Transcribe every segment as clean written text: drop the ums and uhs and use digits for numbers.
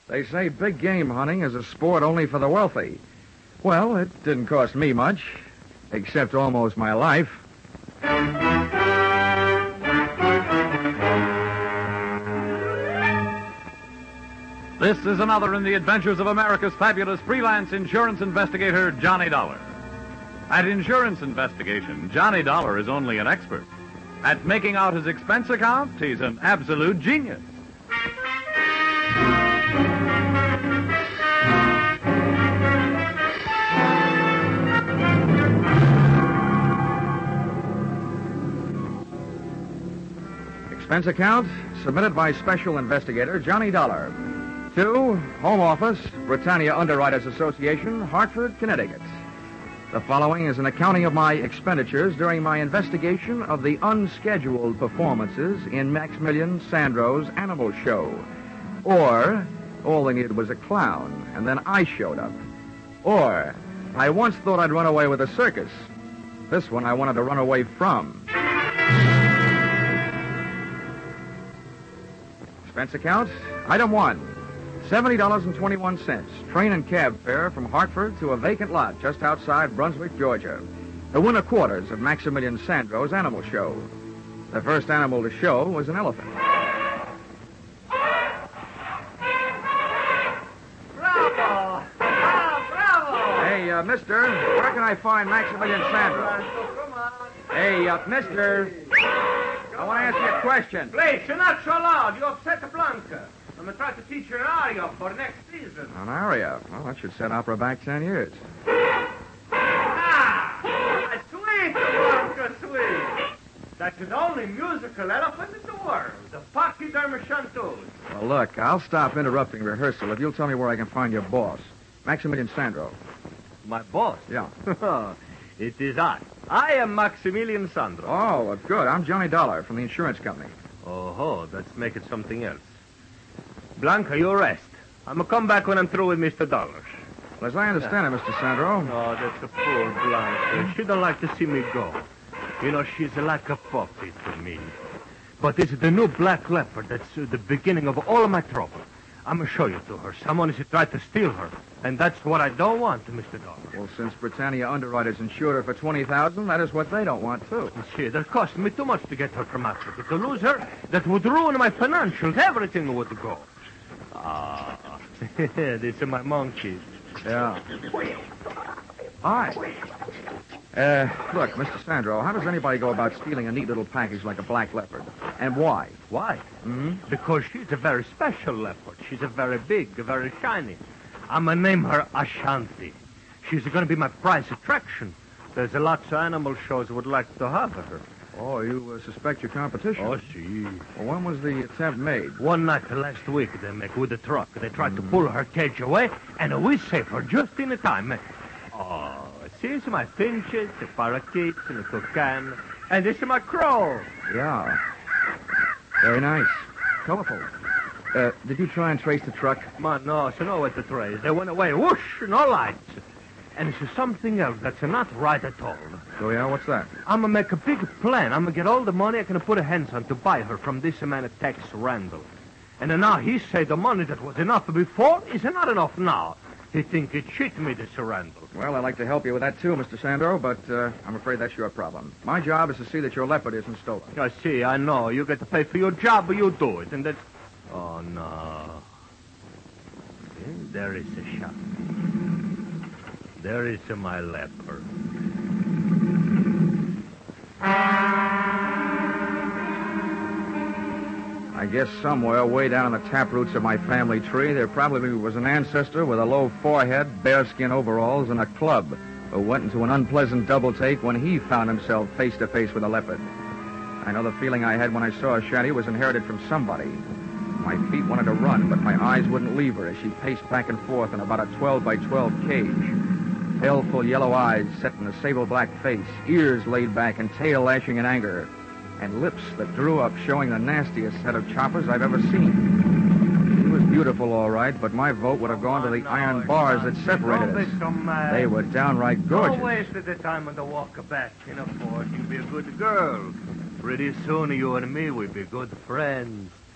They say big game hunting is a sport only for the wealthy. Well, it didn't cost me much, except almost my life. This is another in the adventures of America's fabulous freelance insurance investigator, Johnny Dollar. At insurance investigation, Johnny Dollar is only an expert. At making out his expense account, he's an absolute genius. Expense account submitted by Special Investigator Johnny Dollar to Home Office, Britannia Underwriters Association, Hartford, Connecticut. The following is an accounting of my expenditures during my investigation of the unscheduled performances in Maximilian Sandro's animal show. Or, all they needed was a clown, and then I showed up. Or, I once thought I'd run away with a circus. This one I wanted to run away from. Expense account, item 1. $70.21, train and cab fare from Hartford to a vacant lot just outside Brunswick, Georgia. The winter quarters of Maximilian Sandro's animal show. The first animal to show was an elephant. Bravo! Bravo! Hey, mister, where can I find Maximilian Sandro? Come on. Hey, mister, I want to ask you a question. Please, you're not so loud. You upset the Blanca. I'm going to try to teach her an aria for next season. An aria? Well, that should set opera back 10 years. Ah! Sweet, Blanca, sweet. That's the only musical elephant in the world, the Pachyderma chanteuse. Well, look, I'll stop interrupting rehearsal if you'll tell me where I can find your boss, Maximilian Sandro. My boss? Yeah. It is I. I am Maximilian Sandro. Oh, good. I'm Johnny Dollar from the insurance company. Oh, let's make it something else. Blanca, you rest. I'm going to come back when I'm through with Mr. Dollars. Well, as I understand it, Mr. Sandro. Oh, that's a poor Blanca. She don't like to see me go. You know, she's like a puppy to me. But it's the new black leopard that's the beginning of all of my trouble. I'm going to show you to her. Someone is trying to steal her. And that's what I don't want, Mr. Dollar. Well, since Britannia Underwriters insured her for $20,000, that is what they don't want, too. You see, that cost me too much to get her from Africa. To lose her, that would ruin my financials. Everything would go. Ah, these are my monkeys. Yeah. Hi. Look, Mr. Sandro, how does anybody go about stealing a neat little package like a black leopard? And why? Why? Mm-hmm. Because she's a very special leopard. She's a very big, very shiny. I'm going to name her Ashanti. She's going to be my prize attraction. There's lots of animal shows would like to have her. Oh, you suspect your competition? Oh, see. Well, when was the attempt made? One night last week, they make with a truck. They tried to pull her cage away, and we saved her just in time. Oh, see, it's my finches, the parakeets, and the toucan, and this is my crow. Yeah. Very nice. Colorful. Did you try and trace the truck? Man, no, so no way to trace. They went away, whoosh, no lights. And it's something else that's not right at all. So, yeah, what's that? I'm going to make a big plan. I'm going to get all the money I can put a hands on to buy her from this man at Tex Randall. And now he say the money that was enough before is not enough now. He think he cheat me, this Randall. Well, I'd like to help you with that, too, Mr. Sandro, but I'm afraid that's your problem. My job is to see that your leopard isn't stolen. I see, I know. You get to pay for your job, but you do it. And that's... Oh, no. There is a shot. There is my leopard. I guess somewhere way down in the taproots of my family tree, there probably was an ancestor with a low forehead, bearskin overalls, and a club who went into an unpleasant double take when he found himself face to face with a leopard. I know the feeling I had when I saw Ashanti was inherited from somebody. My feet wanted to run, but my eyes wouldn't leave her as she paced back and forth in about a 12-by-12 cage. Baleful yellow eyes set in a sable-black face, ears laid back and tail lashing in anger, and lips that drew up showing the nastiest set of choppers I've ever seen. She was beautiful, all right, but my vote would have gone to the iron bars that separated us. They were downright gorgeous. Don't waste the time on the walk back. You know, Ford, you be a good girl. Pretty soon you and me will be good friends.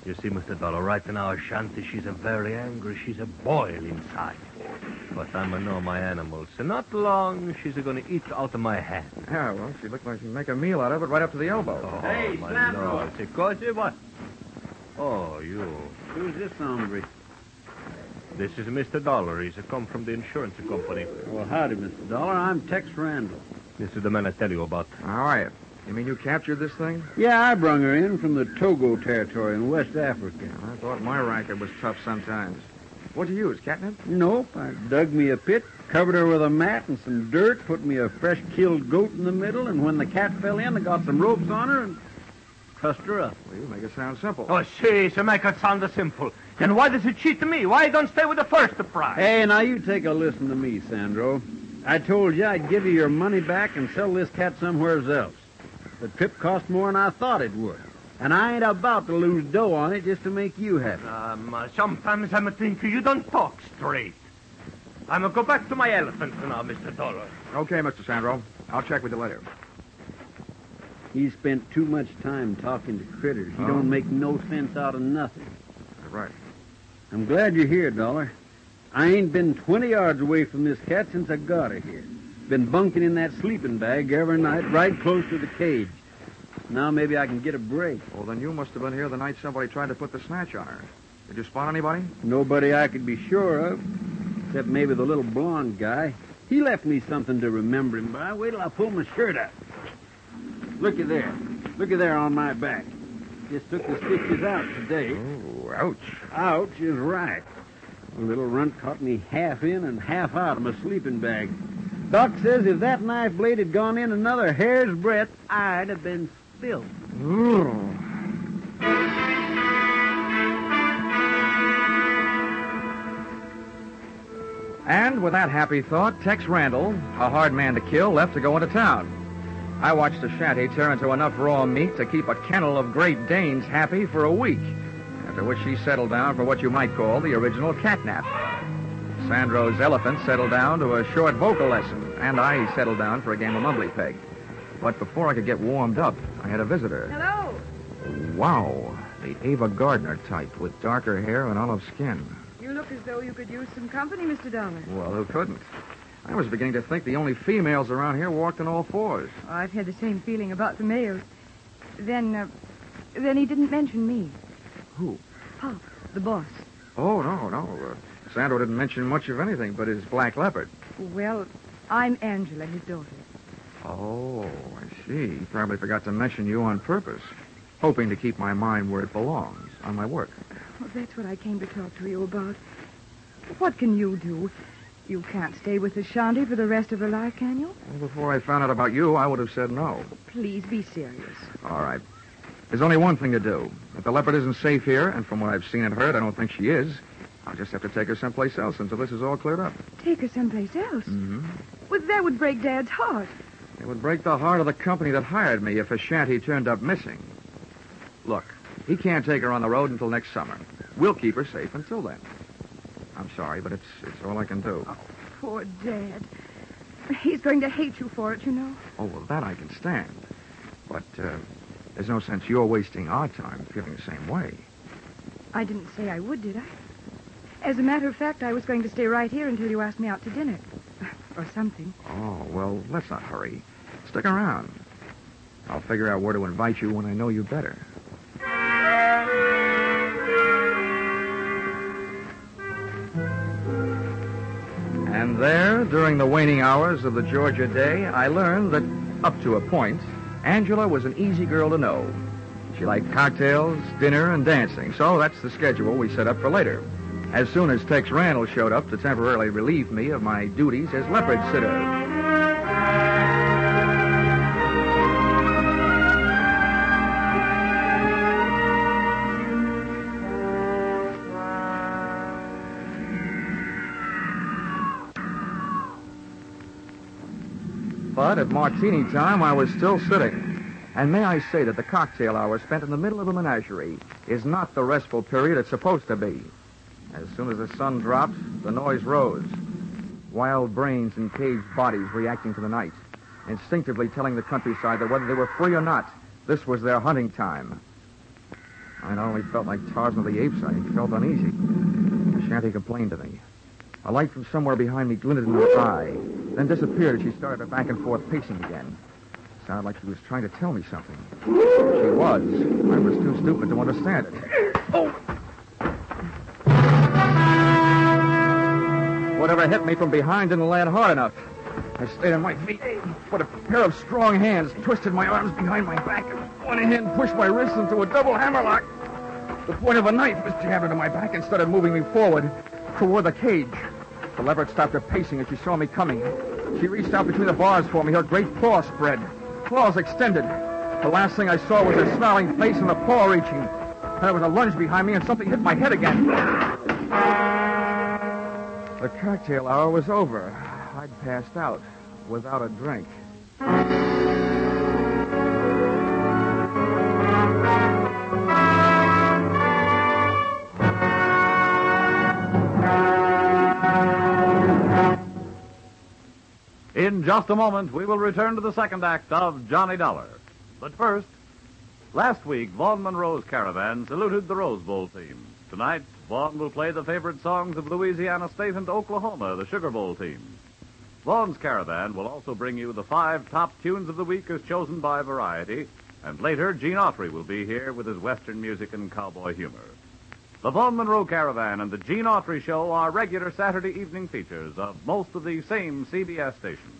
You see, Mr. Dollar, right now, Shanty, she's a very angry. She's a boil inside. But I'm know my animals. And not long, she's going to eat out of my hand. Yeah, well, she looked like she'd make a meal out of it right up to the elbow. Oh, Hey, my Sandro. Lord. Say, Cozy, what? Oh, you. Who's this hombre? This is Mr. Dollar. He's come from the insurance company. Well, howdy, Mr. Dollar. I'm Tex Randall. This is the man I tell you about. How are you? You mean you captured this thing? Yeah, I brung her in from the Togo territory in West Africa. I thought my racket was tough sometimes. What'd you use, catnip? Nope, I dug me a pit, covered her with a mat and some dirt, put me a fresh killed goat in the middle, and when the cat fell in, I got some ropes on her and trussed her up. Well, you make it sound simple. Oh, see, so make it sound simple. Then why does it cheat me? Why don't stay with the first prize? Hey, now you take a listen to me, Sandro. I told you I'd give you your money back and sell this cat somewhere else. The trip cost more than I thought it would. And I ain't about to lose dough on it just to make you happy. Sometimes I'm thinking you don't talk straight. I'm going to go back to my elephant now, Mr. Dollar. Okay, Mr. Sandro. I'll check with you later. He spent too much time talking to critters. He Oh. don't make no sense out of nothing. Right. I'm glad you're here, Dollar. I ain't been 20 yards away from this cat since I got her here. Been bunking in that sleeping bag every night right close to the cage. Now maybe I can get a break. Well, then you must have been here the night somebody tried to put the snatch on her. Did you spot anybody? Nobody I could be sure of, except maybe the little blonde guy. He left me something to remember him by. Wait till I pull my shirt up. Looky there. Looky there on my back. Just took the stitches out today. Oh, ouch. Ouch is right. The little runt caught me half in and half out of my sleeping bag. Doc says if that knife blade had gone in another hair's breadth, I'd have been spilled. And with that happy thought, Tex Randall, a hard man to kill, left to go into town. I watched the shanty turn into enough raw meat to keep a kennel of Great Danes happy for a week, after which she settled down for what you might call the original catnap. Sandro's elephant settled down to a short vocal lesson, and I settled down for a game of mumbly peg. But before I could get warmed up, I had a visitor. Hello. Wow, the Ava Gardner type with darker hair and olive skin. You look as though you could use some company, Mr. Dollar. Well, who couldn't? I was beginning to think the only females around here walked on all fours. Oh, I've had the same feeling about the males. Then he didn't mention me. Who? Pop, the boss. Oh, no. Sandro didn't mention much of anything but his black leopard. Well, I'm Angela, his daughter. Oh, I see. He probably forgot to mention you on purpose, hoping to keep my mind where it belongs, on my work. Well, that's what I came to talk to you about. What can you do? You can't stay with the Shanty for the rest of her life, can you? Well, before I found out about you, I would have said no. Please be serious. All right. There's only one thing to do. If the leopard isn't safe here, and from what I've seen and heard, I don't think she is, I'll just have to take her someplace else until this is all cleared up. Take her someplace else? Mm-hmm. Well, that would break Dad's heart. It would break the heart of the company that hired me if a shanty turned up missing. Look, he can't take her on the road until next summer. We'll keep her safe until then. I'm sorry, but it's all I can do. Oh, poor Dad. He's going to hate you for it, you know. Oh, well, that I can stand. But there's no sense you're wasting our time feeling the same way. I didn't say I would, did I? As a matter of fact, I was going to stay right here until you asked me out to dinner. Or something. Oh, well, let's not hurry. Stick around. I'll figure out where to invite you when I know you better. And there, during the waning hours of the Georgia day, I learned that, up to a point, Angela was an easy girl to know. She liked cocktails, dinner, and dancing, so that's the schedule we set up for later. As soon as Tex Randall showed up to temporarily relieve me of my duties as leopard sitter. But at martini time, I was still sitting. And may I say that the cocktail hour spent in the middle of a menagerie is not the restful period it's supposed to be. As soon as the sun dropped, the noise rose. Wild brains and caged bodies reacting to the night, instinctively telling the countryside that whether they were free or not, this was their hunting time. I not only felt like Tarzan of the Apes, I felt uneasy. The shanty complained to me. A light from somewhere behind me glinted in her eye, then disappeared as she started her back and forth pacing again. Sounded like she was trying to tell me something. She was. I was too stupid to understand it. Oh! Whatever hit me from behind didn't land hard enough. I stayed on my feet, but a pair of strong hands twisted my arms behind my back, and one hand pushed my wrists into a double hammerlock. The point of a knife was jabbed into my back and started moving me forward toward the cage. The leopard stopped her pacing as she saw me coming. She reached out between the bars for me, her great paw spread. Claws extended. The last thing I saw was her snarling face and the paw reaching. Then there was a lunge behind me and something hit my head again. The cocktail hour was over. I'd passed out without a drink. In just a moment, we will return to the second act of Johnny Dollar. But first, last week, Vaughn Monroe's Caravan saluted the Rose Bowl team. Tonight, Vaughn will play the favorite songs of Louisiana State and Oklahoma, the Sugar Bowl team. Vaughn's Caravan will also bring you the 5 top tunes of the week as chosen by Variety, and later, Gene Autry will be here with his Western music and cowboy humor. The Vaughn Monroe Caravan and the Gene Autry Show are regular Saturday evening features of most of the same CBS stations.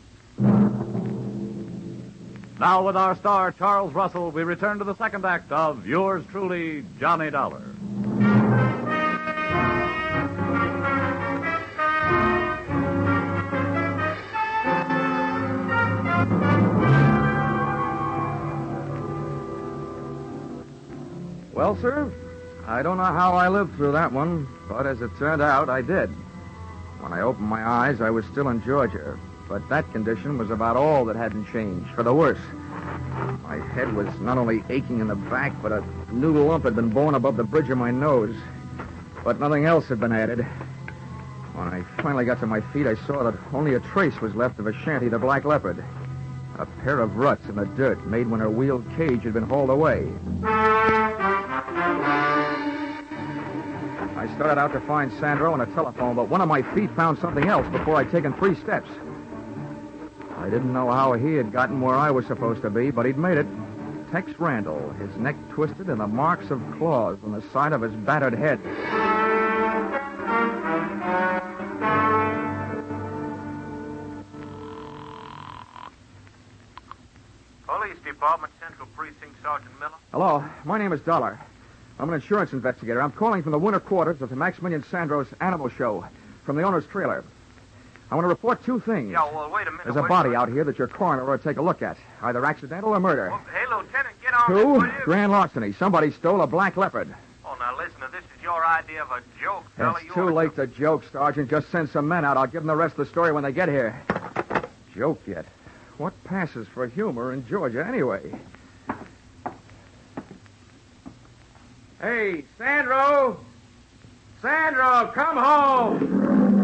Now, with our star, Charles Russell, we return to the second act of yours truly, Johnny Dollar. Well, sir, I don't know how I lived through that one, but as it turned out, I did. When I opened my eyes, I was still in Georgia, but that condition was about all that hadn't changed, for the worse. My head was not only aching in the back, but a new lump had been born above the bridge of my nose. But nothing else had been added. When I finally got to my feet, I saw that only a trace was left of a shanty, the Black Leopard. A pair of ruts in the dirt made when her wheeled cage had been hauled away. I started out to find Sandro and a telephone, but one of my feet found something else before I'd taken 3 steps. I didn't know how he had gotten where I was supposed to be, but he'd made it. Tex Randall, his neck twisted and the marks of claws on the side of his battered head. Police Department, Central Precinct, Sergeant Miller. Hello, my name is Dollar. I'm an insurance investigator. I'm calling from the winter quarters of the Maximilian Sandro's Animal Show, from the owner's trailer. I want to report 2 things. Yeah, well, wait a minute. There's a body out here that your coroner ought to take a look at, either accidental or murder. Well, hey, Lieutenant, get on 2, this, will you? grand larceny. Somebody stole a Black Leopard. Oh, now listen, if this is your idea of a joke, fella, It's too late to joke, Sergeant. Just send some men out. I'll give them the rest of the story when they get here. Joke yet? What passes for humor in Georgia, anyway? Hey, Sandro! Sandro, come home!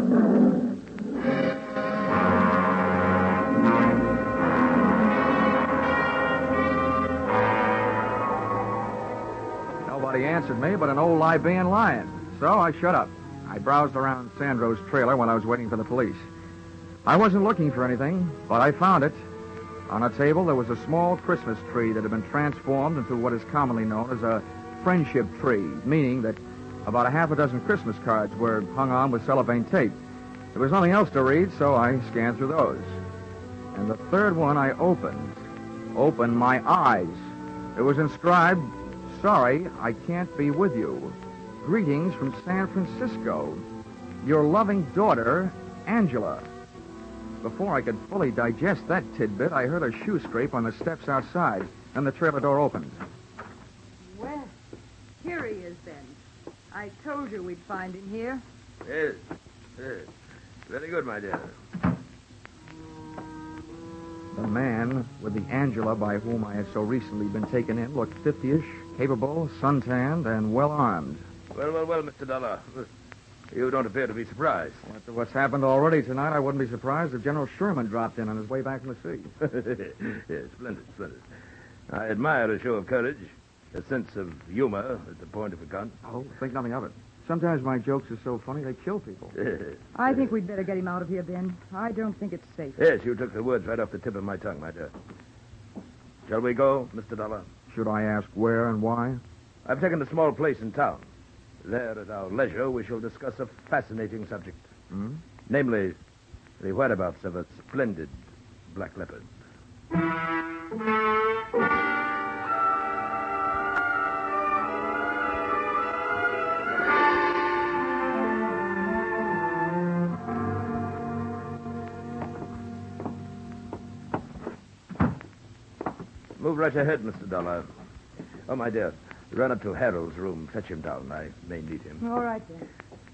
Nobody answered me but an old Libyan lion. So I shut up. I browsed around Sandro's trailer while I was waiting for the police. I wasn't looking for anything, but I found it. On a table, there was a small Christmas tree that had been transformed into what is commonly known as a friendship tree, meaning that about a half a dozen Christmas cards were hung on with cellophane tape. There was nothing else to read, so I scanned through those. And the third one I opened my eyes. It was inscribed, "Sorry, I can't be with you. Greetings from San Francisco. Your loving daughter, Angela." Before I could fully digest that tidbit, I heard a shoe scrape on the steps outside, and the trailer door opened. Well, here he is then. I told you we'd find him here. Yes. Very good, my dear. The man with the Angela by whom I had so recently been taken in looked 50-ish, capable, suntanned, and well-armed. Well, Mr. Dollar. You don't appear to be surprised. After what's happened already tonight, I wouldn't be surprised if General Sherman dropped in on his way back from the sea. Yes, splendid. I admire a show of courage. A sense of humor at the point of a gun. Oh, think nothing of it. Sometimes my jokes are so funny they kill people. I think we'd better get him out of here, Ben. I don't think it's safe. Yes, you took the words right off the tip of my tongue, my dear. Shall we go, Mr. Dollar? Should I ask where and why? I've taken a small place in town. There, at our leisure, we shall discuss a fascinating subject. Hmm? Namely, the whereabouts of a splendid black leopard. Move right ahead, Mr. Dollar. Oh, my dear, run up to Harold's room. Fetch him down. I may need him. All right, Ben.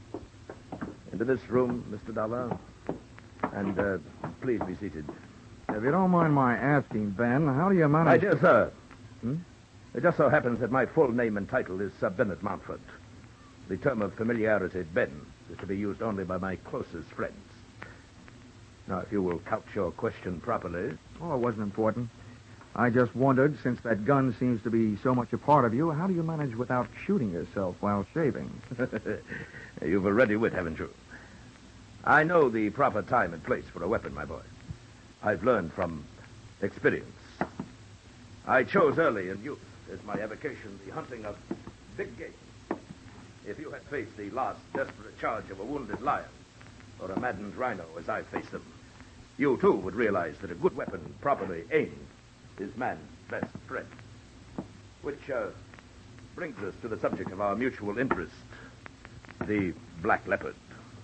Into this room, Mr. Dollar. And please be seated. If you don't mind my asking, Ben, how do you manage... My dear sir, it just so happens that my full name and title is Sir Bennett Mountford. The term of familiarity, Ben, is to be used only by my closest friends. Now, if you will couch your question properly... Oh, it wasn't important. I just wondered, since that gun seems to be so much a part of you, how do you manage without shooting yourself while shaving? You've a ready wit, haven't you? I know the proper time and place for a weapon, my boy. I've learned from experience. I chose early in youth as my avocation the hunting of big game. If you had faced the last desperate charge of a wounded lion or a maddened rhino as I faced them, you, too, would realize that a good weapon, properly aimed, is man's best friend. Which brings us to the subject of our mutual interest, the black leopard.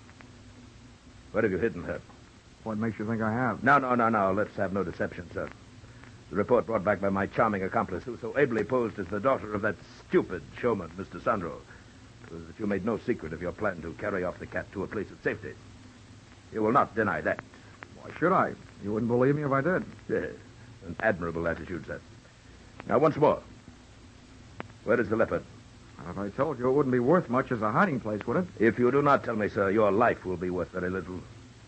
Where have you hidden her? What makes you think I have? No. Let's have no deception, sir. The report brought back by my charming accomplice, who so ably posed as the daughter of that stupid showman, Mr. Sandro, was that you made no secret of your plan to carry off the cat to a place of safety. You will not deny that. Why should I? You wouldn't believe me if I did. Yes. An admirable attitude, sir. Now, once more. Where is the leopard? If I told you, it wouldn't be worth much as a hiding place, would it? If you do not tell me, sir, your life will be worth very little.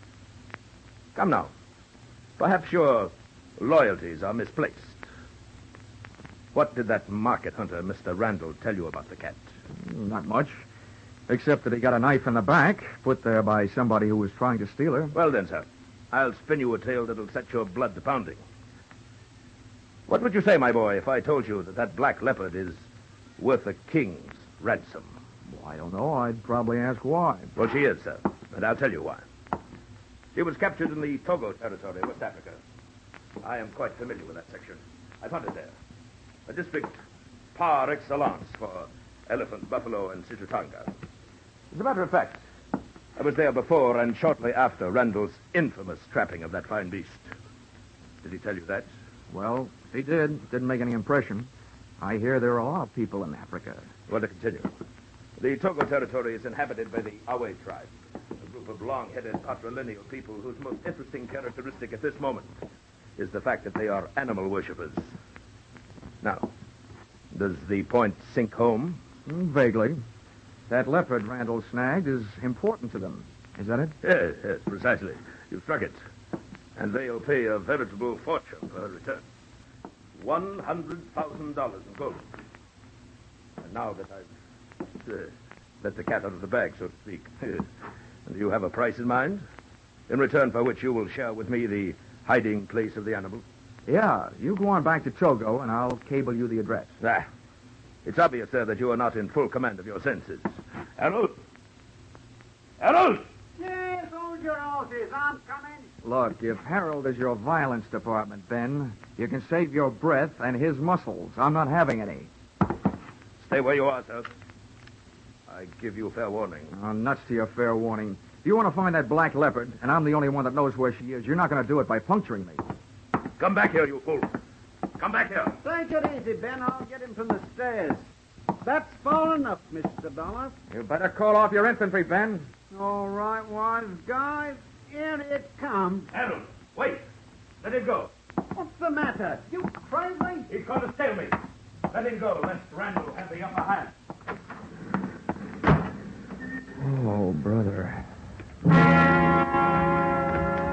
Come now. Perhaps your loyalties are misplaced. What did that market hunter, Mr. Randall, tell you about the cat? Not much. Except that he got a knife in the back, put there by somebody who was trying to steal her. Well, then, sir, I'll spin you a tale that'll set your blood to pounding. What would you say, my boy, if I told you that that black leopard is worth a king's ransom? Well, I don't know. I'd probably ask why. Well, she is, sir, and I'll tell you why. She was captured in the Togo territory, West Africa. I am quite familiar with that section. I've hunted there. A district par excellence for elephant, buffalo, and Situtanga. As a matter of fact, I was there before and shortly after Randall's infamous trapping of that fine beast. Did he tell you that? Well, he did. Didn't make any impression. I hear there are a lot of people in Africa. Well, to continue. The Togo territory is inhabited by the Awe tribe, a group of long-headed patrilineal people whose most interesting characteristic at this moment is the fact that they are animal worshippers. Now, does the point sink home? Vaguely. That leopard Randall snagged is important to them. Is that it? Yes, precisely. You struck it. And they'll pay a veritable fortune for her return. $100,000 in gold. And now that I've let the cat out of the bag, so to speak, do you have a price in mind? In return for which you will share with me the hiding place of the animal? Yeah, you go on back to Togo, and I'll cable you the address. It's obvious, sir, that you are not in full command of your senses. Harold! Harold! Yes, hold your horses. I'm coming. Look, if Harold is your violence department, Ben, you can save your breath and his muscles. I'm not having any. Stay where you are, sir. I give you fair warning. Oh, nuts to your fair warning. If you want to find that black leopard, and I'm the only one that knows where she is, you're not going to do it by puncturing me. Come back here, you fool. Come back here. Take it easy, Ben. I'll get him from the stairs. That's far enough, Mr. Dollar. You better call off your infantry, Ben. All right, wise guy. Here it comes. Harold, wait. Let him go. What's the matter? You crazy? He's going to stale me. Let him go, lest Randall have the upper hand. Oh, brother.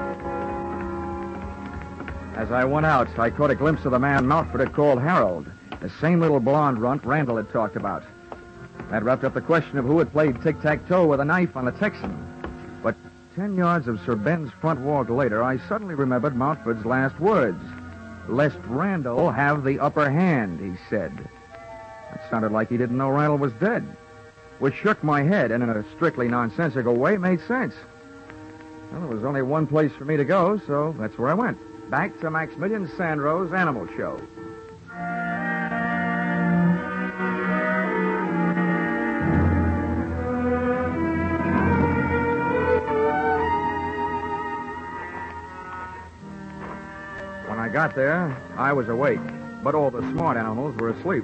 As I went out, I caught a glimpse of the man Mountford had called Harold. The same little blonde runt Randall had talked about. That wrapped up the question of who had played tic-tac-toe with a knife on the Texan. But 10 yards of Sir Ben's front walk later, I suddenly remembered Mountford's last words. "Lest Randall have the upper hand," he said. It sounded like he didn't know Randall was dead, which shook my head and in a strictly nonsensical way made sense. Well, there was only one place for me to go, so that's where I went. Back to Maximilian Sandro's Animal Show. When I got there, I was awake, but all the smart animals were asleep.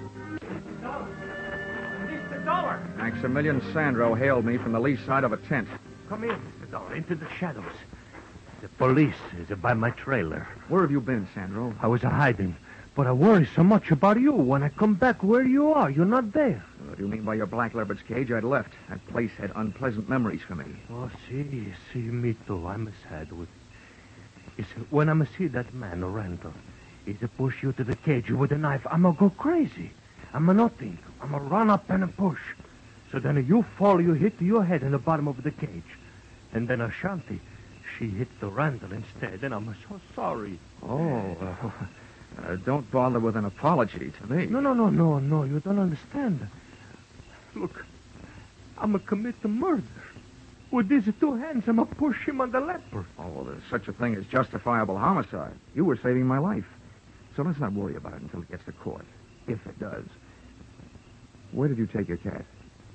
Mr. Dollar! Maximilian Sandro hailed me from the lee side of a tent. Come in, Mr. Dollar, into the shadows. The police is by my trailer. Where have you been, Sandro? I was hiding, but I worry so much about you. When I come back where you are, you're not there. What do you mean by your black leopard's cage? I'd left. That place had unpleasant memories for me. Oh, see, me too. I'm sad with you. See, when I see that man, Randall, he's a push you to the cage with a knife, I'm go crazy. I'm nothing. I'm a run up and a push. So then you fall, you hit your head in the bottom of the cage. And then Ashanti, she hit the Randall instead, and I'm so sorry. Oh, don't bother with an apology to me. No, you don't understand. Look, I'm a commit the murder. With these two hands, I'm a push him on the leopard. Oh, there's such a thing as justifiable homicide. You were saving my life. So let's not worry about it until it gets to court. If it does. Where did you take your cat?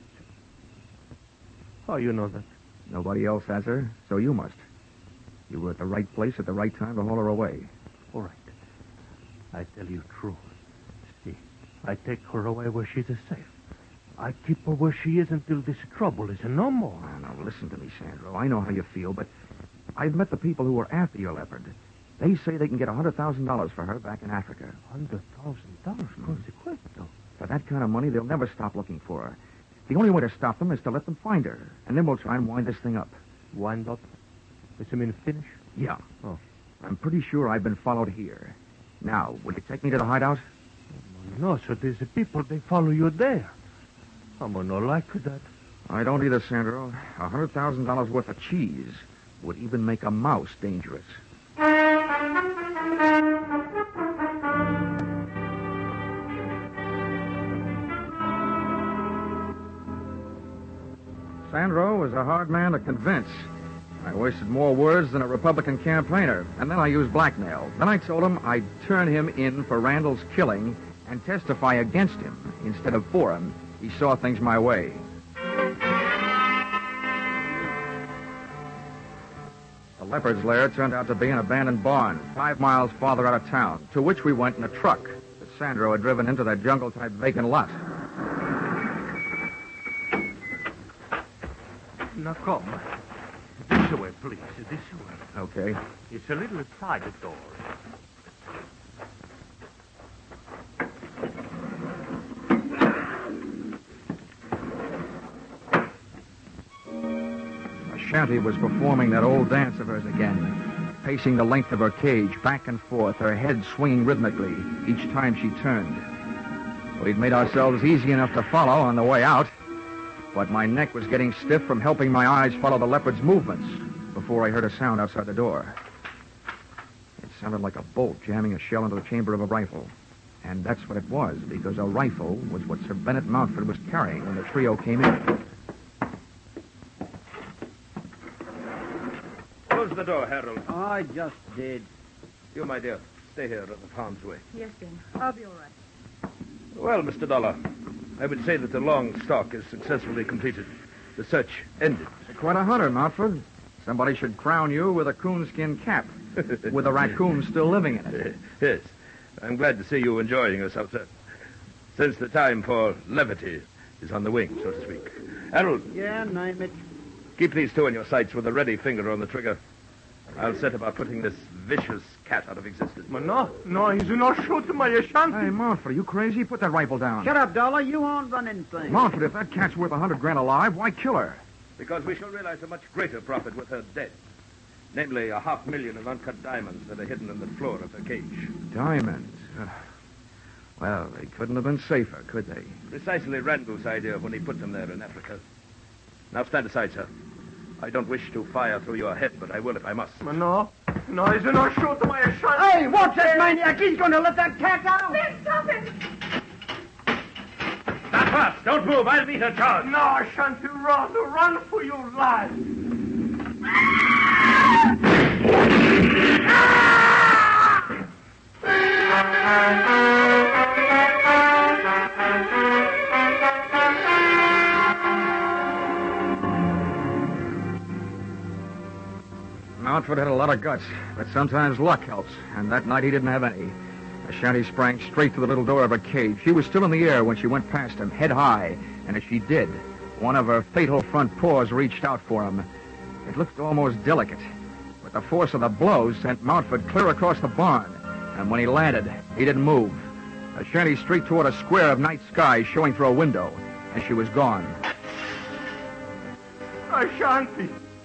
How you know that? Nobody else has her, so you must. You were at the right place at the right time to haul her away. All right. I tell you true. See, I take her away where she's safe. I keep her where she is until this trouble is no more. Now, listen to me, Sandro. I know how you feel, but I've met the people who were after your leopard. They say they can get $100,000 for her back in Africa. $100,000? Consequento. For that kind of money, they'll never stop looking for her. The only way to stop them is to let them find her, and then we'll try and wind this thing up. Wind up? Does it mean finish? Yeah. Oh. I'm pretty sure I've been followed here. Now, will you take me to the hideout? No, so there's the people, they follow you there. I'm not like that. I don't either, Sandro. $100,000 worth of cheese would even make a mouse dangerous. Sandro was a hard man to convince. I wasted more words than a Republican campaigner, and then I used blackmail. Then I told him I'd turn him in for Randall's killing and testify against him instead of for him. He saw things my way. The leopard's lair turned out to be an abandoned barn 5 miles farther out of town, to which we went in a truck that Sandro had driven into that jungle-type vacant lot. Now come. This way, please. This way. Okay. It's a little side door. Ashanti was performing that old dance of hers again, pacing the length of her cage back and forth, her head swinging rhythmically each time she turned. We'd made ourselves easy enough to follow on the way out, but my neck was getting stiff from helping my eyes follow the leopard's movements before I heard a sound outside the door. It sounded like a bolt jamming a shell into the chamber of a rifle. And that's what it was, because a rifle was what Sir Bennett Mountford was carrying when the trio came in. Close the door, Harold. Oh, I just did. You, my dear, stay here out of harm's way. Yes, Ben. I'll be all right. Well, Mr. Dollar, I would say that the long stalk is successfully completed. The search ended. Quite a hunter, Mountford. Somebody should crown you with a coonskin cap, with a raccoon still living in it. Yes. I'm glad to see you enjoying yourself, sir. Since the time for levity is on the wing, so to speak. Harold. Yeah, name it. Keep these two in your sights with a ready finger on the trigger. I'll set about putting this vicious cat out of existence. No, he's not shooting my Ashanti. Hey, Mountford, are you crazy? Put that rifle down. Shut up, Dollar. You won't run anything. Mountford, if that cat's worth $100,000 alive, why kill her? Because we shall realize a much greater profit with her dead. Namely, $500,000 of uncut diamonds that are hidden in the floor of her cage. Diamonds. Well, they couldn't have been safer, could they? Precisely Randall's idea when he put them there in Africa. Now stand aside, sir. I don't wish to fire through your head, but I will if I must. No, he's not shoot my son. Hey, watch that maniac. He's going to let that cat out. Stop it! Stop fast. Don't move. I'll meet her charge. No, Shanty, run for your life. Mountford had a lot of guts, but sometimes luck helps, and that night he didn't have any. Ashanti sprang straight through the little door of her cage. She was still in the air when she went past him, head high, and as she did, one of her fatal front paws reached out for him. It looked almost delicate, but the force of the blow sent Mountford clear across the barn, and when he landed, he didn't move. Ashanti streaked toward a square of night sky showing through a window, and she was gone. Ashanti,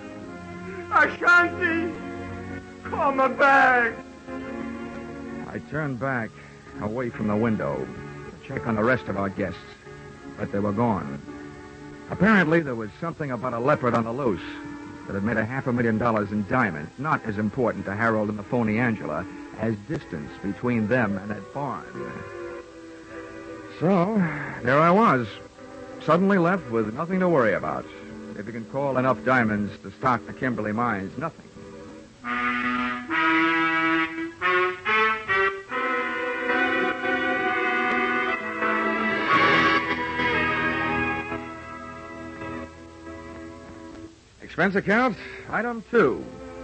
come back. I turned back, away from the window, to check on the rest of our guests, but they were gone. Apparently, there was something about a leopard on the loose that had made $500,000 in diamonds not as important to Harold and the phony Angela as distance between them and that barn. So, there I was, suddenly left with nothing to worry about. If you can call enough diamonds to stock the Kimberly mines, nothing. Expense account, item 2.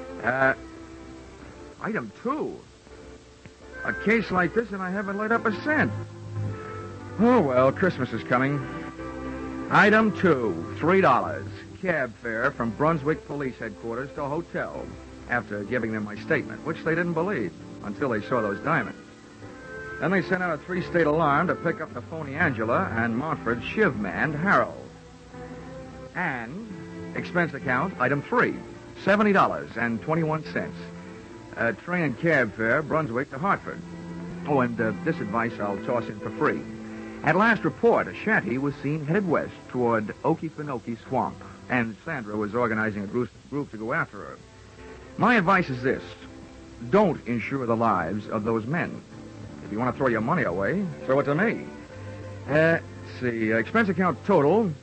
Item 2? A case like this and I haven't laid up a cent. Oh, well, Christmas is coming. Item 2, $3. Cab fare from Brunswick Police Headquarters to hotel after giving them my statement, which they didn't believe until they saw those diamonds. Then they sent out a 3-state alarm to pick up the phony Angela and Montford's shiv man, Harold. And expense account, item 3, $70.21. Train and cab fare, Brunswick to Hartford. Oh, and this advice I'll toss in for free. At last report, Ashanti was seen headed west toward Okefenokee Swamp, and Sandra was organizing a group to go after her. My advice is this. Don't insure the lives of those men. If you want to throw your money away, throw it to me. Let's see, expense account total,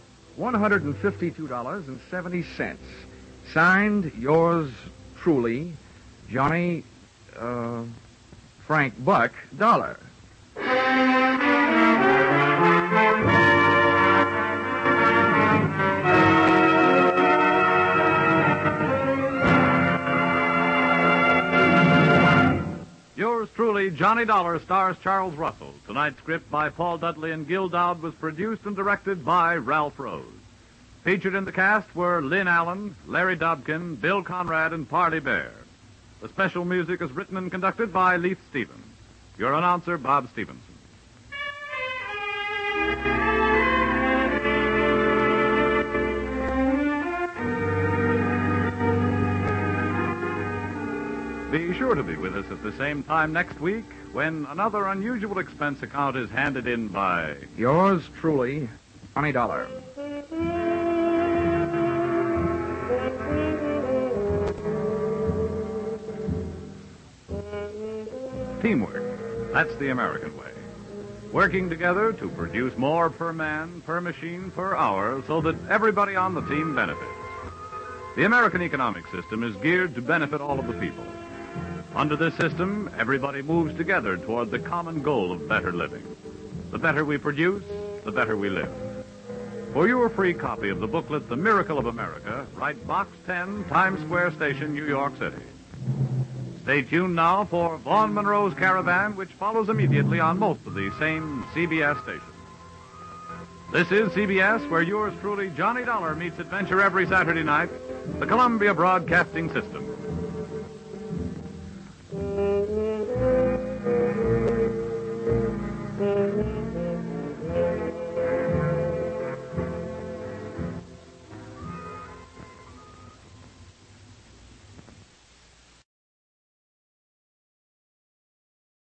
$152.70. Signed, yours truly, Johnny, Frank Buck, Dollar. Yours truly, Johnny Dollar, stars Charles Russell. Tonight's script by Paul Dudley and Gil Dowd was produced and directed by Ralph Rose. Featured in the cast were Lynn Allen, Larry Dobkin, Bill Conrad, and Parley Bear. The special music is written and conducted by Leith Stevens. Your announcer, Bob Stevenson. Be sure to be with us at the same time next week when another unusual expense account is handed in by... Yours truly, Johnny Dollar. Teamwork. That's the American way. Working together to produce more per man, per machine, per hour, so that everybody on the team benefits. The American economic system is geared to benefit all of the people. Under this system, everybody moves together toward the common goal of better living. The better we produce, the better we live. For your free copy of the booklet, The Miracle of America, write Box 10, Times Square Station, New York City. Stay tuned now for Vaughn Monroe's Caravan, which follows immediately on most of the same CBS stations. This is CBS, where yours truly, Johnny Dollar, meets adventure every Saturday night, the Columbia Broadcasting System.